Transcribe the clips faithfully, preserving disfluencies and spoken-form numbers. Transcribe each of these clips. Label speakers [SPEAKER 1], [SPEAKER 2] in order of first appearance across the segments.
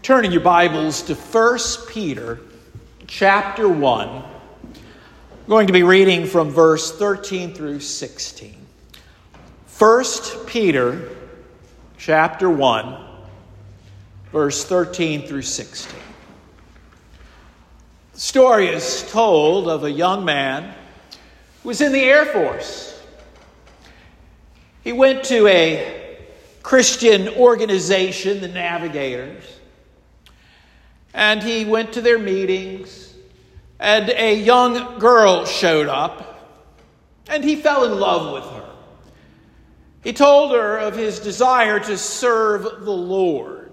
[SPEAKER 1] Turn in your Bibles to First Peter chapter one. I'm going to be reading from verse thirteen through sixteen. First Peter chapter one, verse thirteen through sixteen. The story is told of a young man who was in the Air Force. He went to a Christian organization, the Navigators, and he went to their meetings, and a young girl showed up, and he fell in love with her. He told her of his desire to serve the Lord.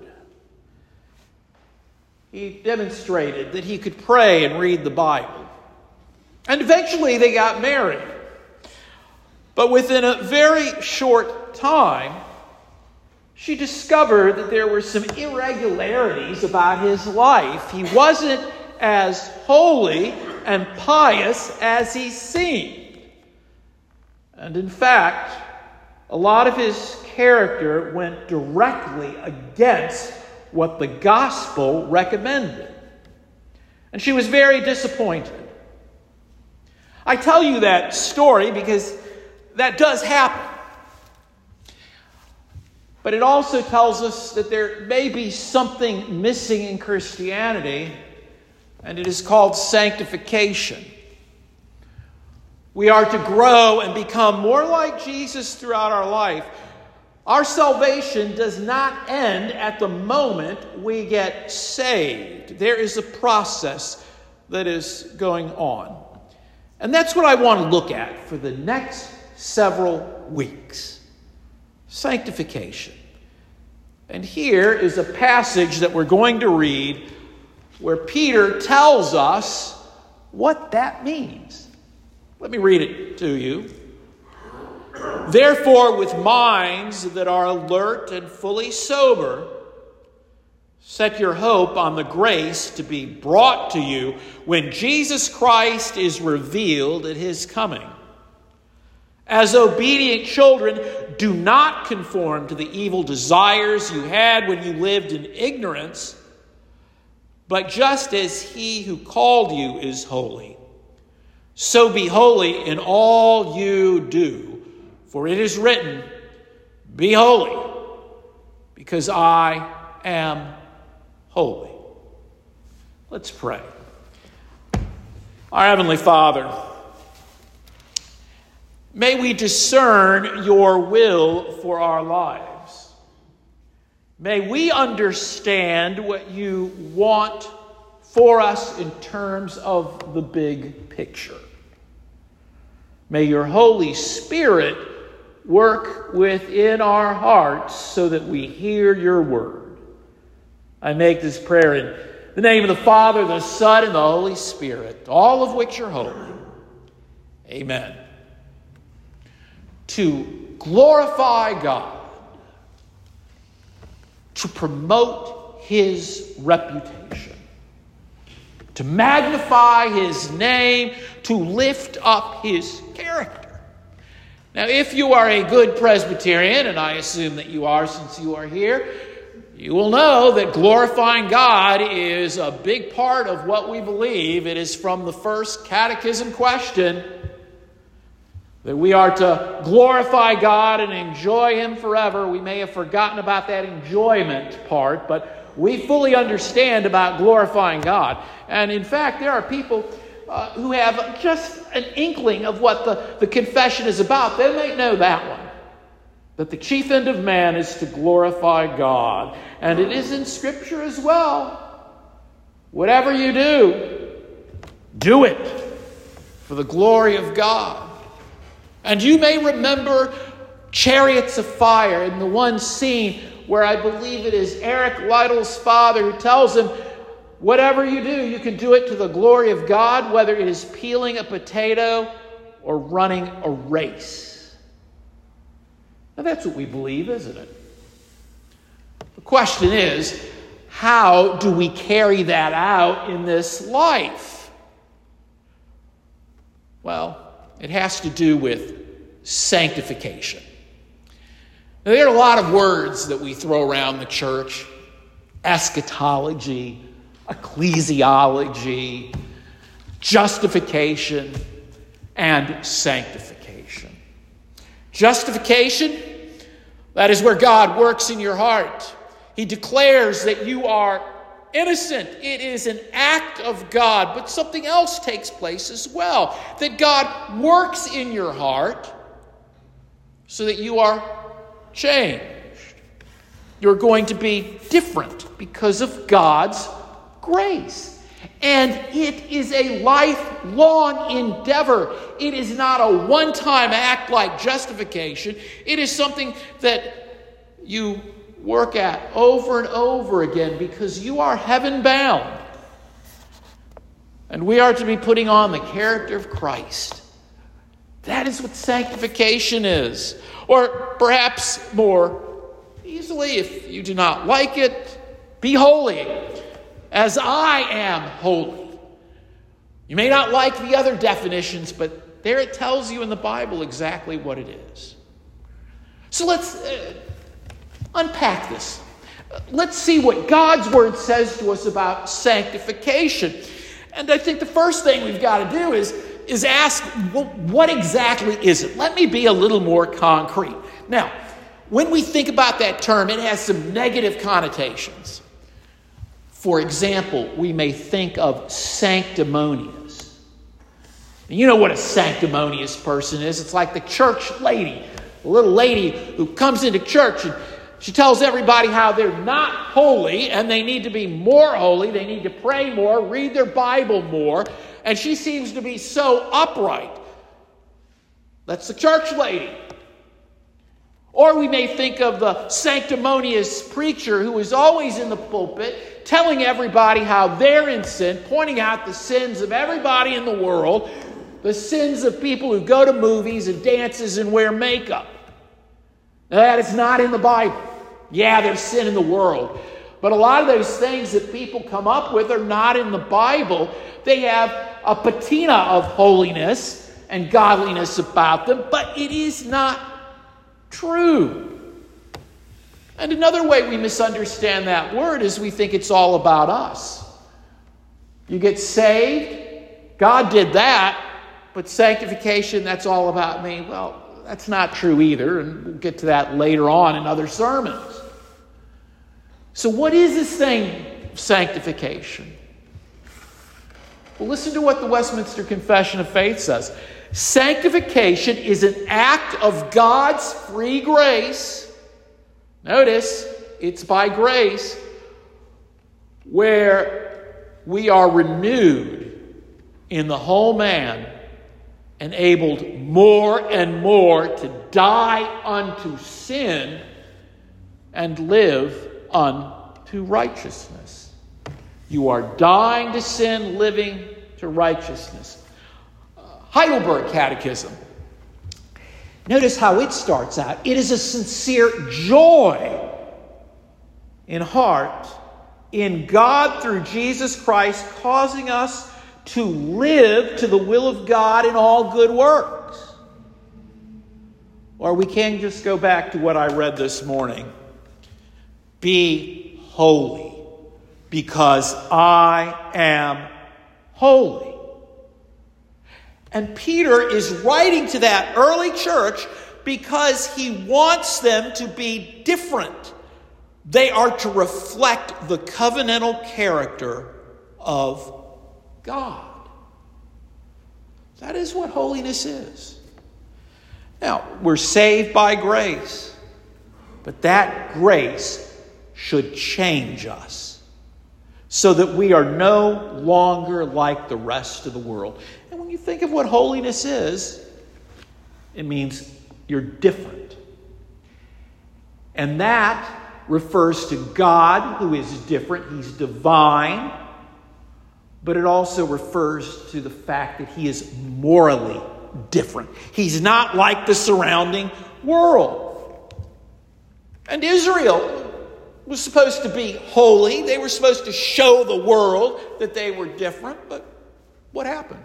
[SPEAKER 1] He demonstrated that he could pray and read the Bible. And eventually they got married. But within a very short time, she discovered that there were some irregularities about his life. He wasn't as holy and pious as he seemed. And in fact, a lot of his character went directly against what the gospel recommended. And she was very disappointed. I tell you that story because that does happen. But it also tells us that there may be something missing in Christianity, and it is called sanctification. We are to grow and become more like Jesus throughout our life. Our salvation does not end at the moment we get saved. There is a process that is going on. And that's what I want to look at for the next several weeks. Sanctification. And here is a passage that we're going to read where Peter tells us what that means. Let me read it to you. Therefore, with minds that are alert and fully sober, set your hope on the grace to be brought to you when Jesus Christ is revealed at his coming. As obedient children, do not conform to the evil desires you had when you lived in ignorance, but just as he who called you is holy, so be holy in all you do. For it is written, be holy, because I am holy. Let's pray. Our Heavenly Father, may we discern your will for our lives. May we understand what you want for us in terms of the big picture. May your Holy Spirit work within our hearts so that we hear your word. I make this prayer in the name of the Father, the Son, and the Holy Spirit, all of which are holy. Amen. To glorify God, to promote his reputation, to magnify his name, to lift up his character. Now, if you are a good Presbyterian, and I assume that you are since you are here, you will know that glorifying God is a big part of what we believe. It is from the first catechism question that we are to glorify God and enjoy him forever. We may have forgotten about that enjoyment part, but we fully understand about glorifying God. And in fact, there are people uh, who have just an inkling of what the, the confession is about. They may know that one. That the chief end of man is to glorify God. And it is in Scripture as well. Whatever you do, do it for the glory of God. And you may remember Chariots of Fire in the one scene where I believe it is Eric Lidle's father who tells him, whatever you do, you can do it to the glory of God, whether it is peeling a potato or running a race. Now that's what we believe, isn't it? The question is, how do we carry that out in this life? Well, it has to do with sanctification. Now, there are a lot of words that we throw around the church. eschatology, ecclesiology, justification, and sanctification. Justification, that is where God works in your heart. He declares that you are innocent. It is an act of God, but something else takes place as well. That God works in your heart so that you are changed. You're going to be different because of God's grace. And it is a lifelong endeavor. It is not a one-time act like justification. It is something that you work at over and over again because you are heaven-bound. And we are to be putting on the character of Christ. That is what sanctification is. Or perhaps more easily, if you do not like it, be holy as I am holy. You may not like the other definitions, but there it tells you in the Bible exactly what it is. So let's uh, unpack this. Let's see what God's Word says to us about sanctification. And I think the first thing we've got to do is, is ask, well, what exactly is it? Let me be a little more concrete. Now, when we think about that term, it has some negative connotations. For example, we may think of sanctimonious. And you know what a sanctimonious person is. It's like the church lady, the little lady who comes into church and she tells everybody how they're not holy and they need to be more holy. They need to pray more, read their Bible more. And she seems to be so upright. That's the church lady. Or we may think of the sanctimonious preacher who is always in the pulpit telling everybody how they're in sin, pointing out the sins of everybody in the world, the sins of people who go to movies and dances and wear makeup. Now, that is not in the Bible. Yeah, there's sin in the world. But a lot of those things that people come up with are not in the Bible. They have a patina of holiness and godliness about them, but it is not true. And another way we misunderstand that word is we think it's all about us. You get saved, God did that, but sanctification, that's all about me. Well, that's not true either, and we'll get to that later on in other sermons. So what is this thing, sanctification? Well, listen to what the Westminster Confession of Faith says. Sanctification is an act of God's free grace. Notice, it's by grace, where we are renewed in the whole man, enabled more and more to die unto sin and live unto righteousness. You are dying to sin, living to righteousness. Uh, Heidelberg Catechism. Notice how it starts out. It is a sincere joy in heart in God through Jesus Christ, causing us to live to the will of God in all good works. Or we can just go back to what I read this morning. Be holy, because I am holy. And Peter is writing to that early church because he wants them to be different. They are to reflect the covenantal character of God. That is what holiness is. Now, we're saved by grace, but that grace should change us so that we are no longer like the rest of the world. And when you think of what holiness is, it means you're different. And that refers to God, who is different. He's divine. But it also refers to the fact that he is morally different. He's not like the surrounding world. And Israel was supposed to be holy. They were supposed to show the world that they were different. But what happened?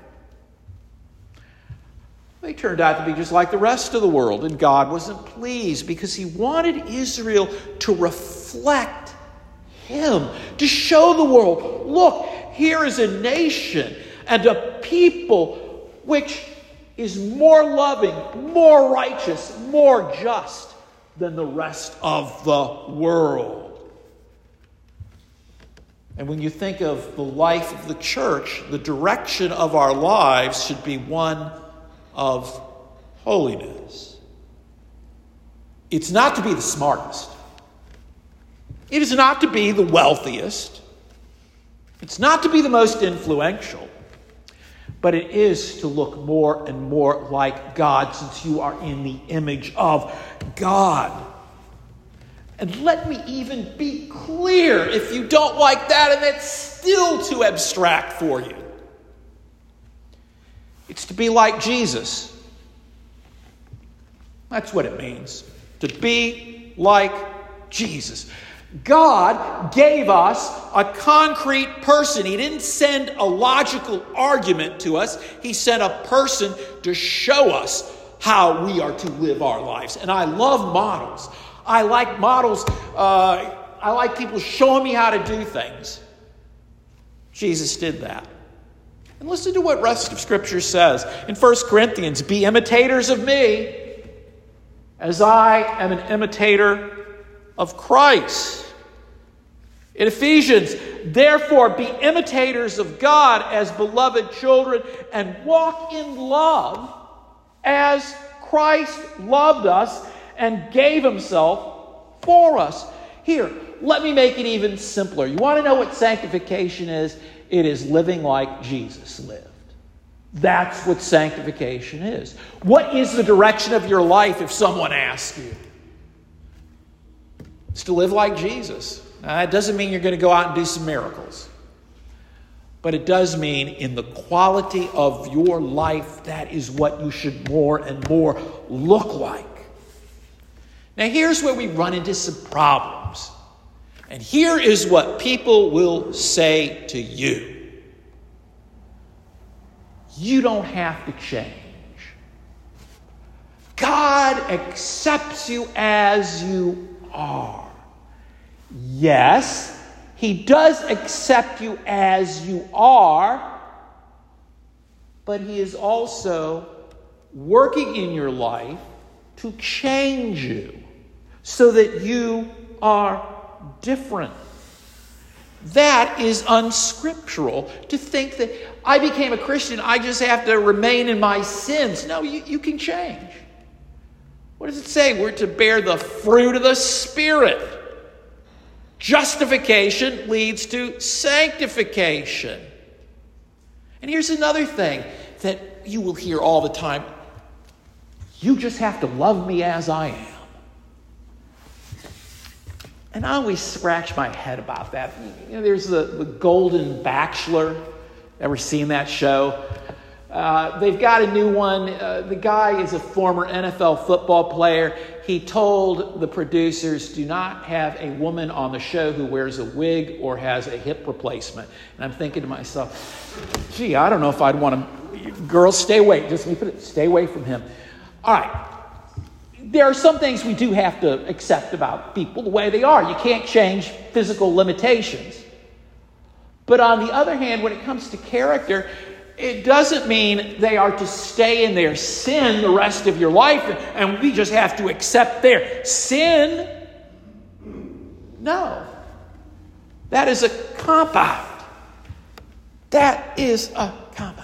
[SPEAKER 1] They turned out to be just like the rest of the world. And God wasn't pleased because he wanted Israel to reflect him, to show the world, look, here is a nation and a people which is more loving, more righteous, more just than the rest of the world. And when you think of the life of the church, the direction of our lives should be one of holiness. It's not to be the smartest. It is not to be the wealthiest. It's not to be the most influential. But it is to look more and more like God, since you are in the image of God. And let me even be clear, if you don't like that and that's still too abstract for you. It's to be like Jesus. That's what it means. To be like Jesus. God gave us a concrete person. He didn't send a logical argument to us. He sent a person to show us how we are to live our lives. And I love models. I like models. Uh, I like people showing me how to do things. Jesus did that. And listen to what the rest of Scripture says. In First Corinthians, be imitators of me as I am an imitator of Christ. In Ephesians, therefore be imitators of God as beloved children and walk in love as Christ loved us and gave himself for us. Here, let me make it even simpler. You want to know what sanctification is? It is living like Jesus lived. That's what sanctification is. What is the direction of your life if someone asks you? It's to live like Jesus. Now, that doesn't mean you're going to go out and do some miracles. But it does mean in the quality of your life, that is what you should more and more look like. Now, here's where we run into some problems. And here is what people will say to you. You don't have to change. God accepts you as you are. Yes, he does accept you as you are, but he is also working in your life to change you so that you are different. That is unscriptural to think that I became a Christian, I just have to remain in my sins. No, you, you can change. What does it say? We're to bear the fruit of the Spirit. Justification leads to sanctification. And here's another thing that you will hear all the time. You just have to love me as I am. And I always scratch my head about that. You know, there's the, the Golden Bachelor. Ever seen that show? Uh, they've got a new one. Uh, the guy is a former N F L football player. He told the producers, do not have a woman on the show who wears a wig or has a hip replacement. And I'm thinking to myself, gee, I don't know if I'd want to... Girls, stay away. Just let me put it, stay away from him. All right. There are some things we do have to accept about people the way they are. You can't change physical limitations. But on the other hand, when it comes to character, it doesn't mean they are to stay in their sin the rest of your life and we just have to accept their sin. No. That is a cop-out. That is a cop-out.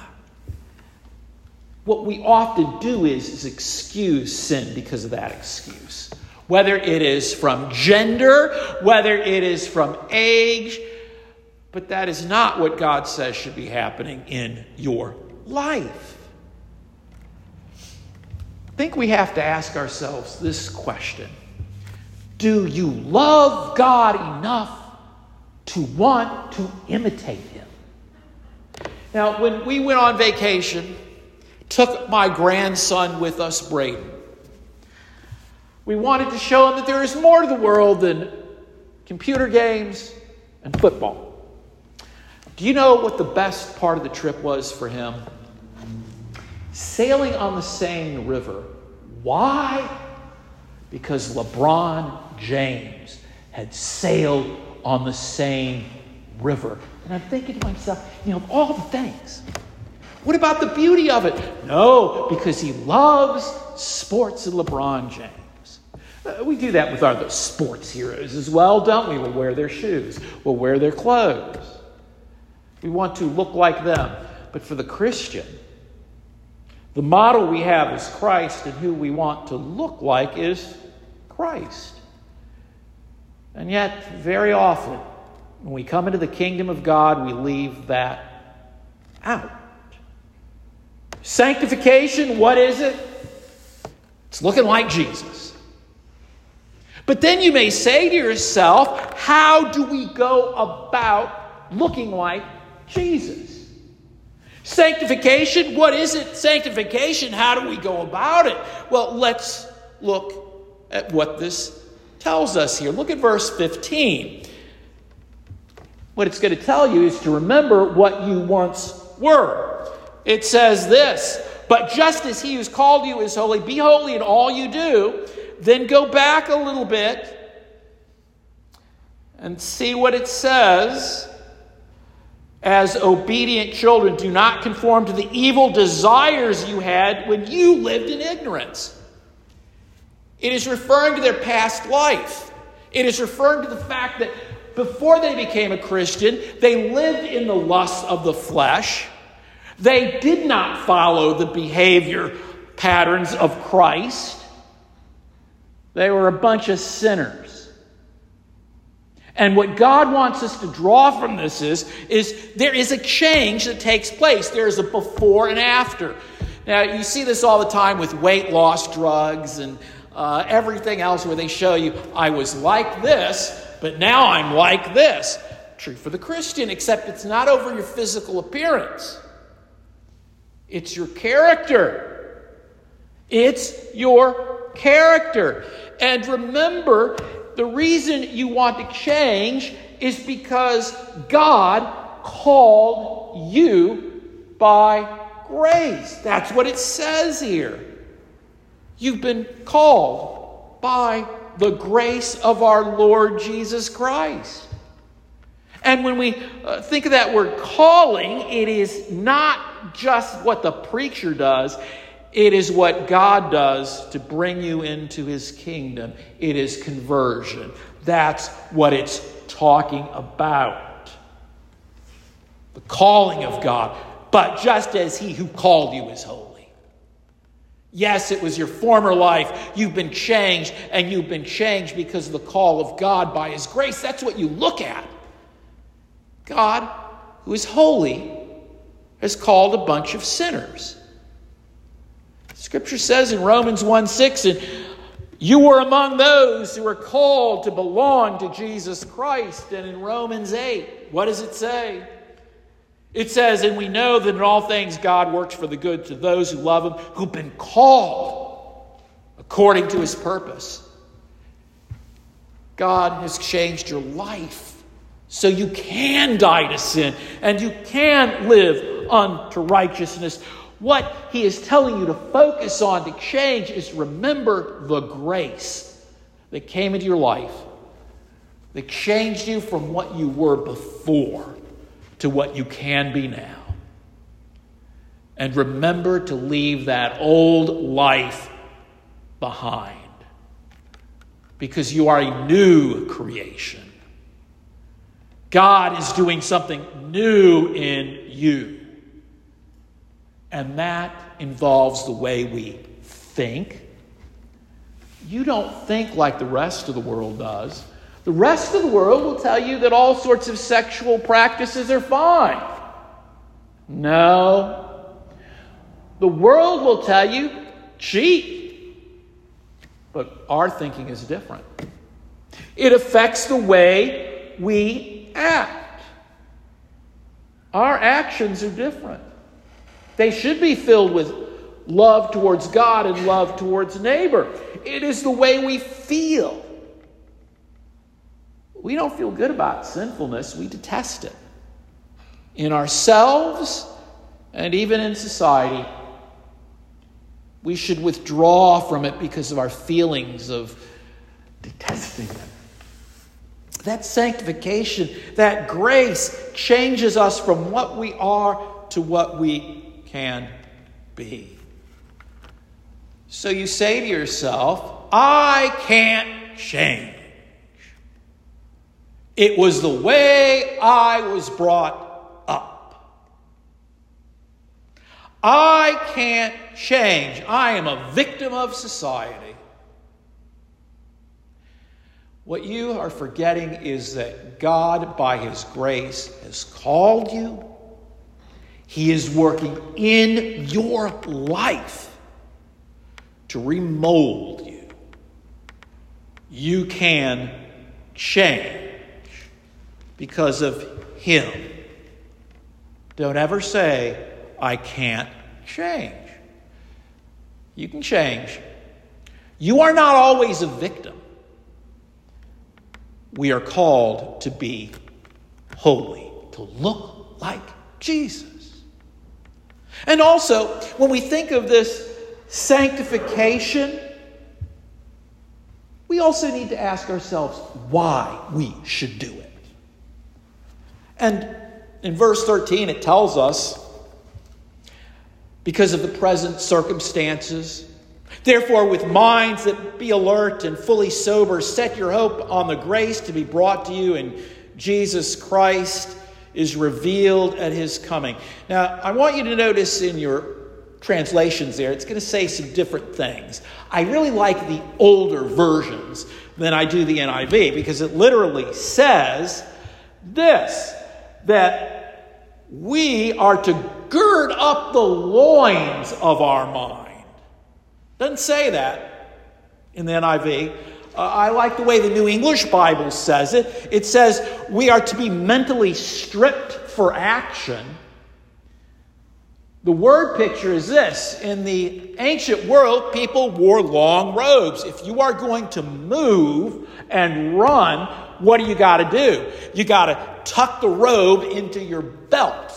[SPEAKER 1] What we often do is, is excuse sin because of that excuse. Whether it is from gender, whether it is from age, but that is not what God says should be happening in your life. I think we have to ask ourselves this question. Do you love God enough to want to imitate him? Now, when we went on vacation, took my grandson with us, Braden. We wanted to show him that there is more to the world than computer games and football. Do you know what the best part of the trip was for him? Sailing on the Seine River. Why? Because LeBron James had sailed on the same river. And I'm thinking to myself, you know, of all the things, what about the beauty of it? No, because he loves sports and LeBron James. Uh, we do that with our sports heroes as well, don't we? We'll wear their shoes. We'll wear their clothes. We want to look like them. But for the Christian, the model we have is Christ, and who we want to look like is Christ. And yet, very often, when we come into the kingdom of God, we leave that out. Sanctification, what is it? It's looking like Jesus. But then you may say to yourself, how do we go about looking like Jesus? Sanctification, what is it? Sanctification, how do we go about it? Well, let's look at what this tells us here. Look at verse fifteen. What it's going to tell you is to remember what you once were. It says this, but just as he who's called you is holy, be holy in all you do. Then go back a little bit and see what it says. As obedient children, do not conform to the evil desires you had when you lived in ignorance. It is referring to their past life. It is referring to the fact that before they became a Christian, they lived in the lusts of the flesh. They did not follow the behavior patterns of Christ. They were a bunch of sinners. And what God wants us to draw from this is, is there is a change that takes place. There is a before and after. Now, you see this all the time with weight loss drugs and uh, everything else where they show you, I was like this, but now I'm like this. True for the Christian, except it's not over your physical appearance. It's your character. It's your character. And remember, the reason you want to change is because God called you by grace. That's what it says here. You've been called by the grace of our Lord Jesus Christ. And when we uh, think of that word calling, it is not just what the preacher does. It is what God does to bring you into his kingdom. It is conversion. That's what it's talking about. The calling of God. But just as he who called you is holy. Yes, it was your former life. You've been changed, and you've been changed because of the call of God by his grace. That's what you look at. God, who is holy, has called a bunch of sinners. Scripture says in Romans one six, and you were among those who were called to belong to Jesus Christ. And in Romans eight, what does it say? It says, and we know that in all things God works for the good to those who love him, who've been called according to his purpose. God has changed your life so you can die to sin and you can live unto righteousness. What he is telling you to focus on, to change, is remember the grace that came into your life, that changed you from what you were before to what you can be now. And remember to leave that old life behind, because you are a new creation. God is doing something new in you. And that involves the way we think. You don't think like the rest of the world does. The rest of the world will tell you that all sorts of sexual practices are fine. No. The world will tell you, cheat. But our thinking is different. It affects the way we act. Our actions are different. They should be filled with love towards God and love towards neighbor. It is the way we feel. We don't feel good about sinfulness. We detest it. In ourselves and even in society, we should withdraw from it because of our feelings of detesting it. That sanctification, that grace changes us from what we are to what we can be. So you say to yourself, I can't change. It was the way I was brought up. I can't change. I am a victim of society. What you are forgetting is that God, by His grace, has called you. He is working in your life to remold you. You can change because of Him. Don't ever say, I can't change. You can change. You are not always a victim. We are called to be holy, to look like Jesus. And also, when we think of this sanctification, we also need to ask ourselves why we should do it. And in verse thirteen, it tells us, because of the present circumstances, therefore, with minds that be alert and fully sober, set your hope on the grace to be brought to you in Jesus Christ is revealed at His coming. Now, I want you to notice in your translations there, it's going to say some different things. I really like the older versions than I do the N I V, because it literally says this, that we are to gird up the loins of our mind. Doesn't say that in the N I V. Uh, I like the way the New English Bible says it. It says we are to be mentally stripped for action. The word picture is this. In the ancient world, people wore long robes. If you are going to move and run, what do you got to do? You got to tuck the robe into your belt.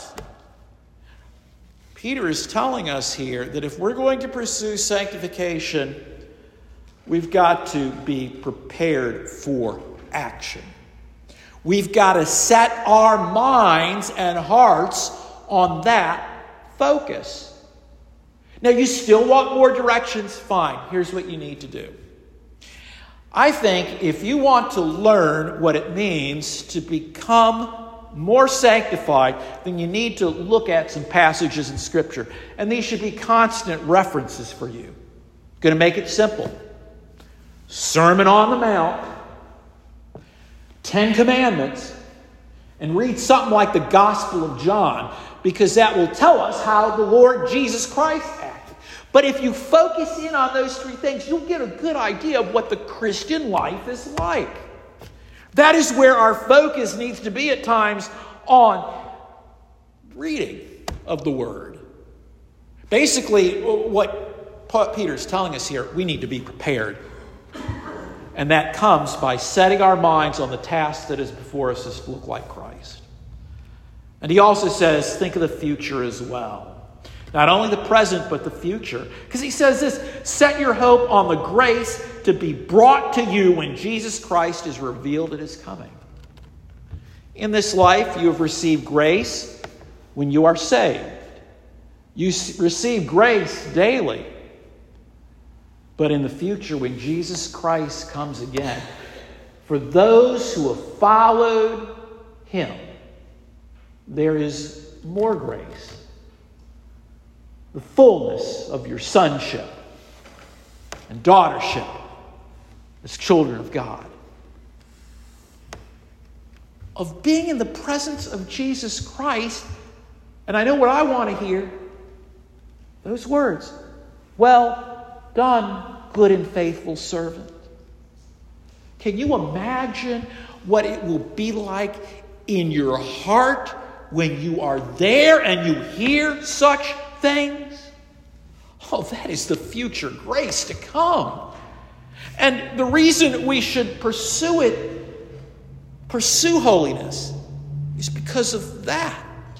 [SPEAKER 1] Peter is telling us here that if we're going to pursue sanctification, we've got to be prepared for action. We've got to set our minds and hearts on that focus. Now, you still want more directions? Fine. Here's what you need to do. I think if you want to learn what it means to become more sanctified, then you need to look at some passages in Scripture. And these should be constant references for you. I'm going to make it simple. Sermon on the Mount, Ten Commandments, and read something like the Gospel of John, because that will tell us how the Lord Jesus Christ acted. But if you focus in on those three things, you'll get a good idea of what the Christian life is like. That is where our focus needs to be at times, on reading of the Word. Basically, what Peter's telling us here, we need to be prepared. And that comes by setting our minds on the task that is before us is to look like Christ. And he also says, think of the future as well. Not only the present, but the future. Because he says this, set your hope on the grace to be brought to you when Jesus Christ is revealed at His coming. In this life, you have received grace when you are saved. You receive grace daily. But in the future, when Jesus Christ comes again, for those who have followed Him, there is more grace. The fullness of your sonship and daughtership as children of God. Of being in the presence of Jesus Christ. And I know what I want to hear. Those words. Well done, good and faithful servant. Can you imagine what it will be like in your heart when you are there and you hear such things? Oh, that is the future grace to come. And the reason we should pursue it, pursue holiness, is because of that.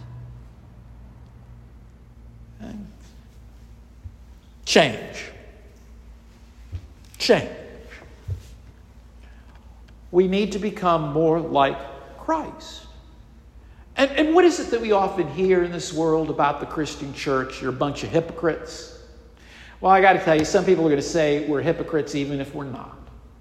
[SPEAKER 1] Okay? Change. Change. We need to become more like Christ. And, and what is it that we often hear in this world about the Christian church? You're a bunch of hypocrites. Well, I got to tell you, some people are going to say we're hypocrites even if we're not.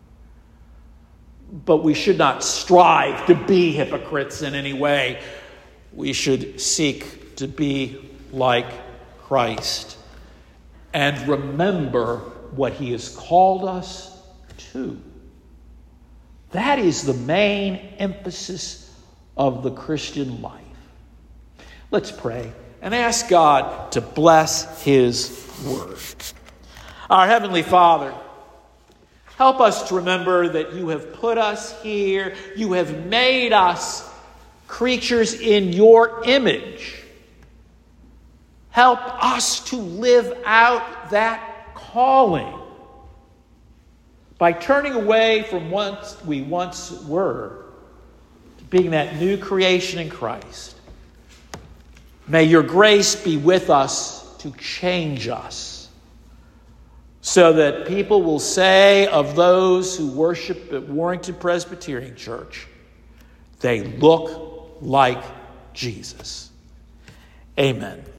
[SPEAKER 1] But we should not strive to be hypocrites in any way. We should seek to be like Christ and remember what he has called us to. That is the main emphasis of the Christian life. Let's pray and ask God to bless his word. Our Heavenly Father, help us to remember that you have put us here. You have made us creatures in your image. Help us to live out that calling by turning away from what we once were to being that new creation in Christ. May your grace be with us to change us so that people will say of those who worship at Warrington Presbyterian Church, they look like Jesus. Amen.